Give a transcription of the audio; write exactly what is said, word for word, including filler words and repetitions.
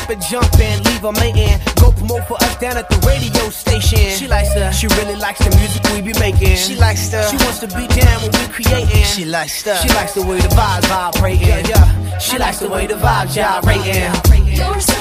skip and jump and leave her mating. Go promote for us down at the radio station. She likes the, she really likes the music we be making. She likes the, she wants to be down when we creating. She likes the, she likes the way the vibe vibrating. Yeah, yeah. She likes the way the vibe gyrating. You're so